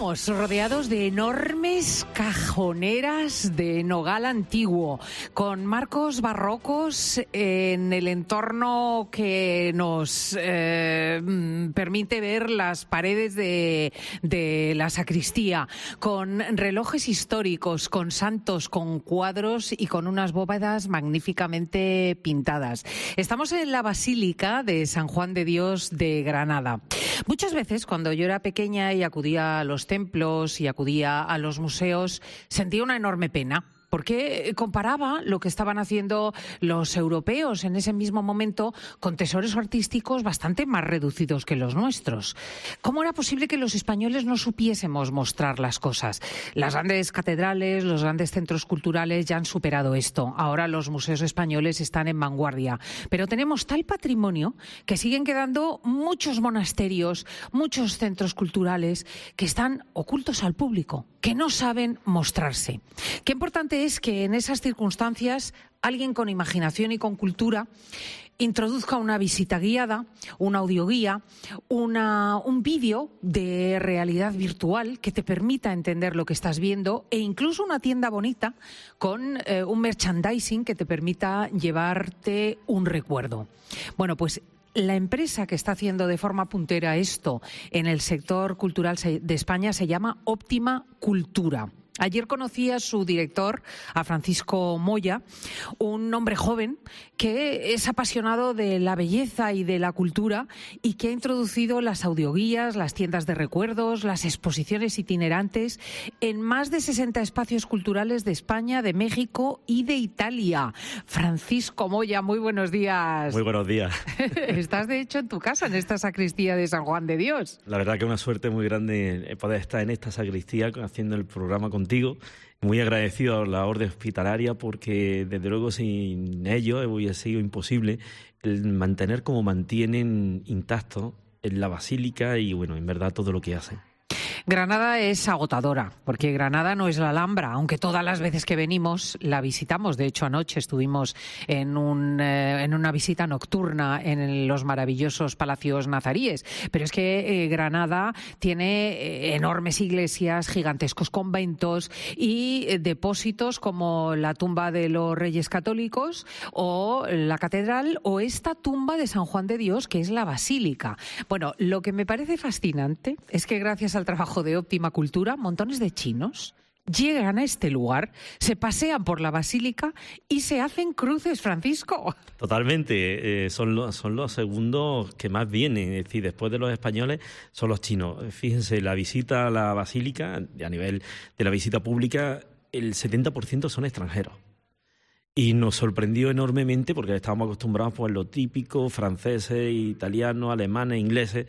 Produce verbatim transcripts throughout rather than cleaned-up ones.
Estamos rodeados de enormes cajoneras de nogal antiguo, con marcos barrocos en el entorno que nos eh, permite ver las paredes de, de la sacristía, con relojes históricos, con santos, con cuadros y con unas bóvedas magníficamente pintadas. Estamos en la Basílica de San Juan de Dios de Granada. Muchas veces, cuando yo era pequeña y acudía a los templos y acudía a los museos, sentía una enorme pena, porque comparaba lo que estaban haciendo los europeos en ese mismo momento con tesoros artísticos bastante más reducidos que los nuestros. ¿Cómo era posible que los españoles no supiésemos mostrar las cosas? Las grandes catedrales, los grandes centros culturales ya han superado esto. Ahora los museos españoles están en vanguardia. Pero tenemos tal patrimonio que siguen quedando muchos monasterios, muchos centros culturales que están ocultos al público, que no saben mostrarse. Qué importante es que en esas circunstancias alguien con imaginación y con cultura introduzca una visita guiada, una audioguía, una, un vídeo de realidad virtual que te permita entender lo que estás viendo, e incluso una tienda bonita con eh, un merchandising que te permita llevarte un recuerdo. Bueno, pues la empresa que está haciendo de forma puntera esto en el sector cultural de España se llama Óptima Cultura. Ayer conocí a su director, a Francisco Moya, un hombre joven que es apasionado de la belleza y de la cultura y que ha introducido las audioguías, las tiendas de recuerdos, las exposiciones itinerantes en más de sesenta espacios culturales de España, de México y de Italia. Francisco Moya, muy buenos días. Muy buenos días. Estás, de hecho, en tu casa, en esta sacristía de San Juan de Dios. La verdad que es una suerte muy grande poder estar en esta sacristía haciendo el programa contigo. Muy agradecido a la Orden Hospitalaria porque, desde luego, sin ellos hubiera sido imposible el mantener como mantienen intacto en la Basílica y, bueno, en verdad todo lo que hacen. Granada es agotadora, porque Granada no es la Alhambra, aunque todas las veces que venimos la visitamos. De hecho, anoche estuvimos en, un, eh, en una visita nocturna en los maravillosos palacios nazaríes. Pero es que eh, Granada tiene eh, enormes iglesias, gigantescos conventos y eh, depósitos como la tumba de los Reyes Católicos o la catedral o esta tumba de San Juan de Dios, que es la Basílica. Bueno, lo que me parece fascinante es que gracias al trabajo de Óptima Cultura, montones de chinos llegan a este lugar, se pasean por la Basílica y se hacen cruces, Francisco. Totalmente, eh, son, los, son los segundos que más vienen, es decir, después de los españoles son los chinos. Fíjense, la visita a la Basílica, a nivel de la visita pública, el setenta por ciento son extranjeros. Y nos sorprendió enormemente porque estábamos acostumbrados pues, a lo típico, franceses, italianos, alemanes, ingleses,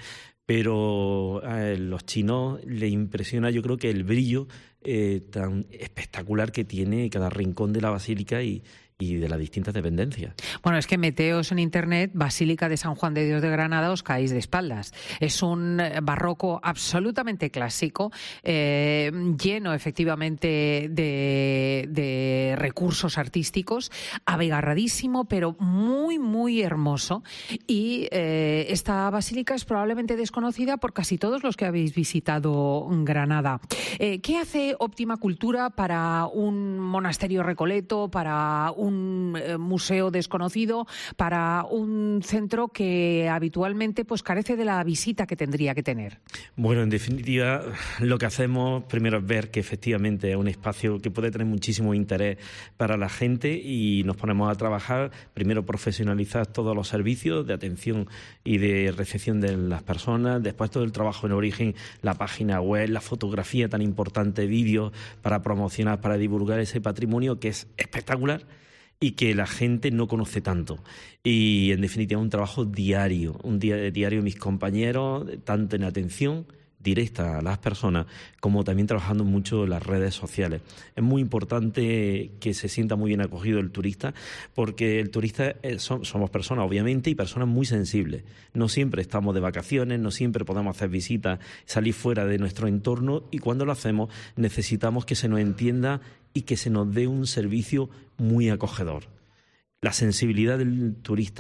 pero a los chinos les impresiona, yo creo, que el brillo eh, tan espectacular que tiene cada rincón de la Basílica y, y de las distintas dependencias. Bueno, es que meteos en internet, Basílica de San Juan de Dios de Granada, os caéis de espaldas. Es un barroco absolutamente clásico, eh, lleno efectivamente de, de recursos artísticos, abigarradísimo, pero muy, muy hermoso. Y eh, esta basílica es probablemente desconocida por casi todos los que habéis visitado Granada. Eh, ¿Qué hace Óptima Cultura para un monasterio recoleto, para un un eh, museo desconocido, para un centro que habitualmente pues carece de la visita que tendría que tener? Bueno, en definitiva, lo que hacemos primero es ver que efectivamente es un espacio que puede tener muchísimo interés para la gente y nos ponemos a trabajar, primero profesionalizar todos los servicios de atención y de recepción de las personas, después todo el trabajo en origen, la página web, la fotografía tan importante, vídeos para promocionar, para divulgar ese patrimonio que es espectacular y que la gente no conoce tanto. Y, en definitiva, un trabajo diario, un día de diario de mis compañeros, tanto en atención directa a las personas, como también trabajando mucho en las redes sociales. Es muy importante que se sienta muy bien acogido el turista, porque el turista es, somos personas, obviamente, y personas muy sensibles. No siempre estamos de vacaciones, no siempre podemos hacer visitas, salir fuera de nuestro entorno, y cuando lo hacemos necesitamos que se nos entienda y que se nos dé un servicio muy acogedor. La sensibilidad del turista es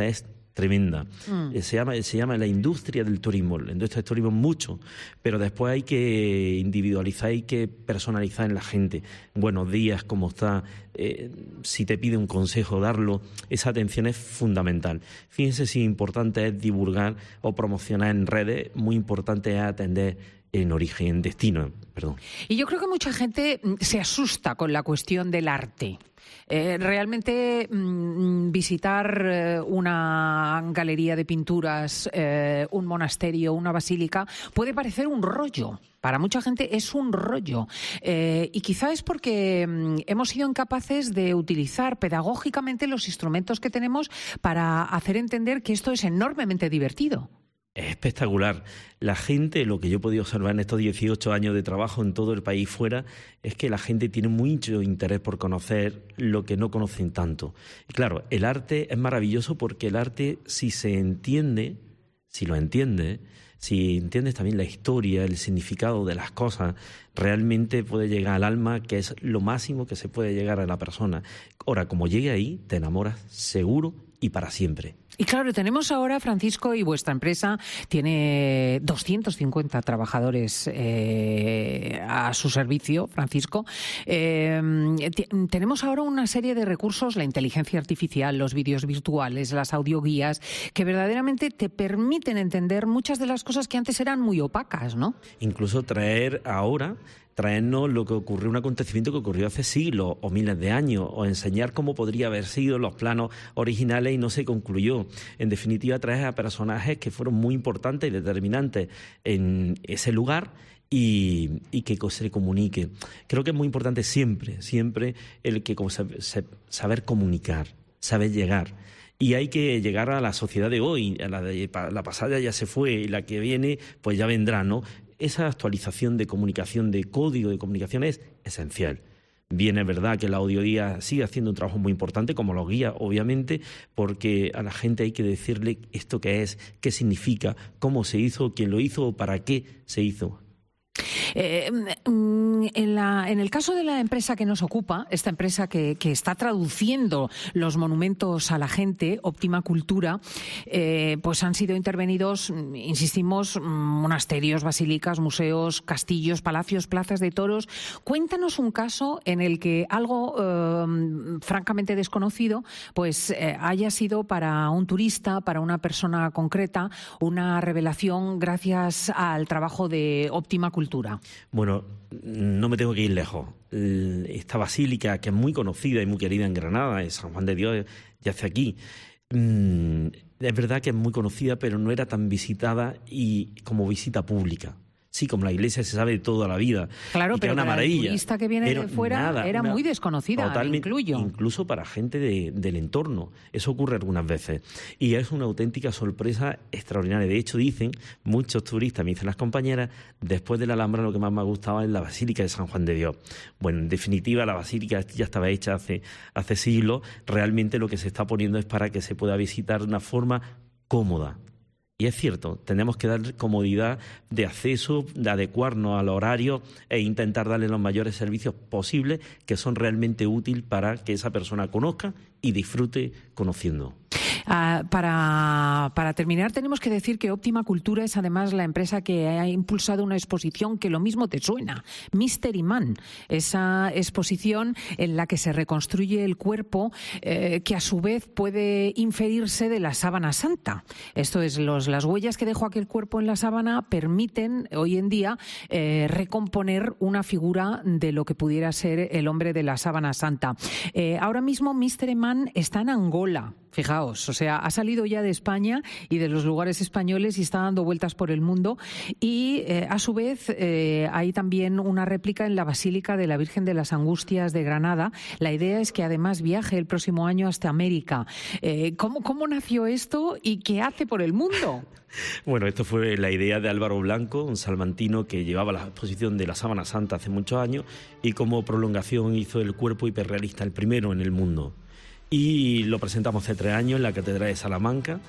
tremenda. Mm. Eh, se llama, se llama la industria del turismo. La industria del turismo mucho, pero después hay que individualizar, hay que personalizar en la gente. Buenos días, ¿cómo está? Eh, si te pide un consejo, darlo. Esa atención es fundamental. Fíjense si importante es divulgar o promocionar en redes, muy importante es atender en origen, en destino, perdón. Y yo creo que mucha gente se asusta con la cuestión del arte. Eh, realmente mmm, visitar eh, una galería de pinturas, eh, un monasterio, una basílica, puede parecer un rollo. Para mucha gente es un rollo. Eh, y quizá es porque mmm, hemos sido incapaces de utilizar pedagógicamente los instrumentos que tenemos para hacer entender que esto es enormemente divertido. Es espectacular. La gente, lo que yo he podido observar en estos dieciocho años de trabajo en todo el país fuera, es que la gente tiene mucho interés por conocer lo que no conocen tanto. Y claro, el arte es maravilloso porque el arte, si se entiende, si lo entiende, si entiendes también la historia, el significado de las cosas, realmente puede llegar al alma, que es lo máximo que se puede llegar a la persona. Ahora, como llegue ahí, te enamoras seguro y para siempre. Y claro, tenemos ahora, Francisco, y vuestra empresa tiene doscientos cincuenta trabajadores eh, a su servicio, Francisco. Eh, tenemos ahora una serie de recursos, la inteligencia artificial, los vídeos virtuales, las audioguías, que verdaderamente te permiten entender muchas de las cosas que antes eran muy opacas, ¿no? Incluso traer ahora... traernos lo que ocurrió, un acontecimiento que ocurrió hace siglos o miles de años, o enseñar cómo podría haber sido los planos originales y no se concluyó. En definitiva, traer a personajes que fueron muy importantes y determinantes en ese lugar y, y que se le comunique. Creo que es muy importante siempre, siempre el que saber comunicar, saber llegar. Y hay que llegar a la sociedad de hoy, a la, de, la pasada ya se fue y la que viene pues ya vendrá, ¿no? Esa actualización de comunicación, de código de comunicación es esencial. Bien, es verdad que la audioguía sigue haciendo un trabajo muy importante, como los guías, obviamente, porque a la gente hay que decirle esto qué es, qué significa, cómo se hizo, quién lo hizo o para qué se hizo. Eh, en, la, en el caso de la empresa que nos ocupa, esta empresa que, que está traduciendo los monumentos a la gente, Óptima Cultura, eh, pues han sido intervenidos, insistimos, monasterios, basílicas, museos, castillos, palacios, plazas de toros. Cuéntanos un caso en el que algo eh, francamente desconocido pues eh, haya sido para un turista, para una persona concreta, una revelación gracias al trabajo de Óptima Cultura. Bueno, no me tengo que ir lejos. Esta basílica, que es muy conocida y muy querida en Granada, en San Juan de Dios, yace aquí. Es verdad que es muy conocida, pero no era tan visitada y como visita pública. Sí, como la iglesia se sabe de toda la vida. Claro, pero una para maravilla. el turista que viene Pero de fuera nada, era una, muy desconocida, totalmente, incluyo. Incluso para gente de, del entorno. Eso ocurre algunas veces. Y es una auténtica sorpresa extraordinaria. De hecho, dicen muchos turistas, me dicen las compañeras, después de la Alhambra lo que más me ha gustado es la Basílica de San Juan de Dios. Bueno, en definitiva, la basílica ya estaba hecha hace, hace siglos. Realmente lo que se está poniendo es para que se pueda visitar de una forma cómoda. Y es cierto, tenemos que dar comodidad de acceso, de adecuarnos al horario e intentar darle los mayores servicios posibles que son realmente útiles para que esa persona conozca y disfrute conociendo. Uh, para, para terminar, tenemos que decir que Óptima Cultura es además la empresa que ha impulsado una exposición que lo mismo te suena, Mystery Man. Esa exposición en la que se reconstruye el cuerpo eh, que a su vez puede inferirse de la sábana santa. Esto es, los, las huellas que dejó aquel cuerpo en la sábana permiten hoy en día eh, recomponer una figura de lo que pudiera ser el hombre de la sábana santa. Eh, ahora mismo Mystery Man está en Angola. Fijaos, o sea, ha salido ya de España y de los lugares españoles y está dando vueltas por el mundo. Y eh, a su vez eh, hay también una réplica en la Basílica de la Virgen de las Angustias de Granada. La idea es que además viaje el próximo año hasta América. Eh, ¿cómo, ¿Cómo nació esto y qué hace por el mundo? Bueno, esto fue la idea de Álvaro Blanco, un salmantino que llevaba la exposición de la Sábana Santa hace muchos años y como prolongación hizo el cuerpo hiperrealista, el primero en el mundo. Y lo presentamos hace tres años en la Catedral de Salamanca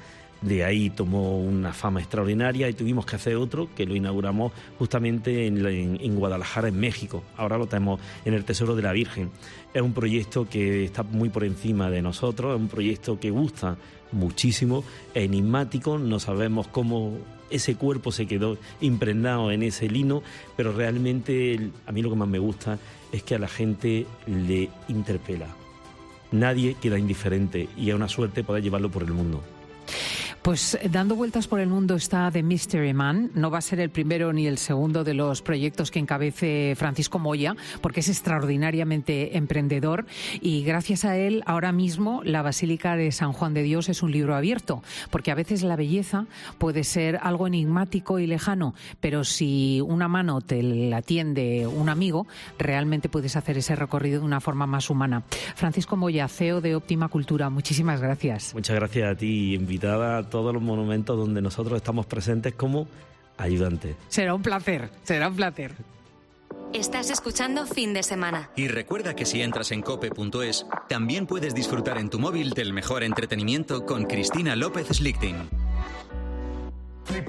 De ahí tomó una fama extraordinaria y tuvimos que hacer otro que lo inauguramos justamente en, en, en Guadalajara, en México. Ahora lo tenemos en el Tesoro de la Virgen. Es un proyecto que está muy por encima de nosotros, es un proyecto que gusta muchísimo, es enigmático, no sabemos cómo ese cuerpo se quedó impregnado en ese lino, pero realmente a mí lo que más me gusta es que a la gente le interpela. Nadie queda indiferente y es una suerte poder llevarlo por el mundo. Pues dando vueltas por el mundo está The Mystery Man. No va a ser el primero ni el segundo de los proyectos que encabece Francisco Moya, porque es extraordinariamente emprendedor y gracias a él ahora mismo la Basílica de San Juan de Dios es un libro abierto, porque a veces la belleza puede ser algo enigmático y lejano, pero si una mano te la tiende un amigo, realmente puedes hacer ese recorrido de una forma más humana. Francisco Moya, C E O de Óptima Cultura, muchísimas gracias. Muchas gracias a ti, invitada a todos los monumentos donde nosotros estamos presentes como ayudantes. Será un placer, será un placer. Estás escuchando Fin de Semana. Y recuerda que si entras en cope punto es, también puedes disfrutar en tu móvil del mejor entretenimiento con Cristina López Slichting.